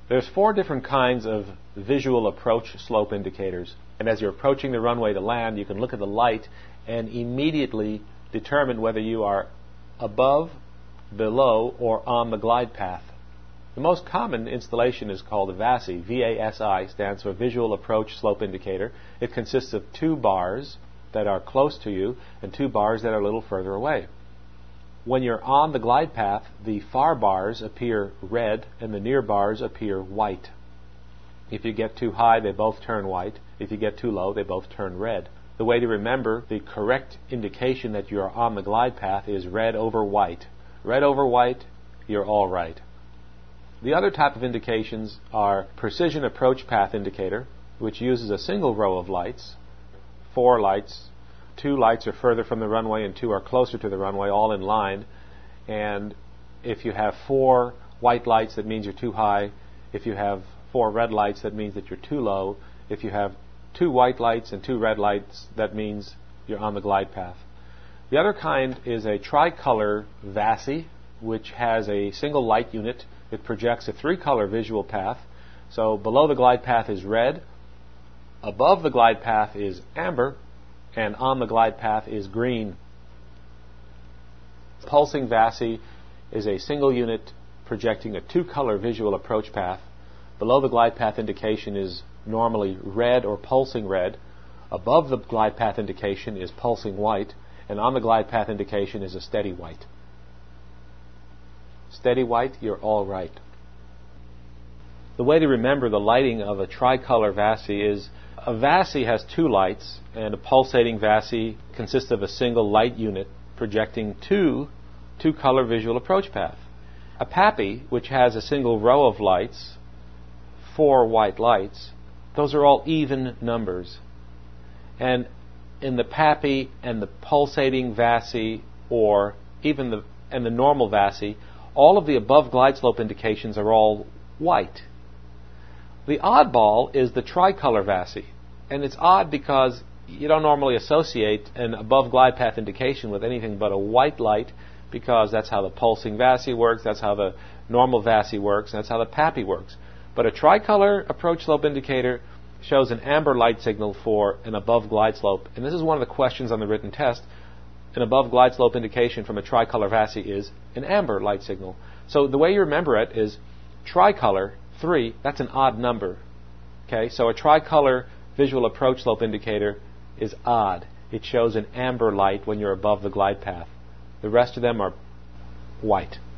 There's 4 different kinds of visual approach slope indicators. And as you're approaching the runway to land, you can look at the light and immediately determine whether you are above, below, or on the glide path. The most common installation is called a VASI. V-A-S-I stands for Visual Approach Slope Indicator. It consists of 2 bars that are close to you and 2 bars that are a little further away. When you're on the glide path, the far bars appear red and the near bars appear white. If you get too high, they both turn white. If you get too low, they both turn red. The way to remember the correct indication that you're on the glide path is red over white. Red over white, you're all right. The other type of indications are Precision Approach Path Indicator, which uses a single row of lights, 4 lights. 2 lights are further from the runway and 2 are closer to the runway, all in line. And if you have 4 white lights, that means you're too high. If you have 4 red lights, that means that you're too low. If you have 2 white lights and 2 red lights, that means you're on the glide path. The other kind is a tricolor VASI, which has a single light unit. It projects a 3-color visual path. So below the glide path is red, above the glide path is amber, and on the glide path is green. Pulsing VASI is a single unit projecting a 2-color visual approach path. Below the glide path indication is normally red or pulsing red. Above the glide path indication is pulsing white, and on the glide path indication is a steady white. Steady white, you're all right. The way to remember the lighting of a tricolor VASI is a VASI has 2 lights, and a pulsating VASI consists of a single light unit projecting 2 color visual approach path. A PAPI, which has a single row of lights, 4 white lights, those are all even numbers. And in the PAPI and the pulsating VASI, or even the normal VASI, all of the above glide slope indications are all white. The oddball is the tricolor VASI, and it's odd because you don't normally associate an above glide path indication with anything but a white light, because that's how the pulsing VASI works, that's how the normal VASI works, and that's how the PAPI works. But a tricolor approach slope indicator shows an amber light signal for an above glide slope, and this is one of the questions on the written test. An above glide slope indication from a tricolor VASI is an amber light signal. So the way you remember it is tricolor 3, that's an odd number. Okay, so a tricolor visual approach slope indicator is odd. It shows an amber light when you're above the glide path. The rest of them are white.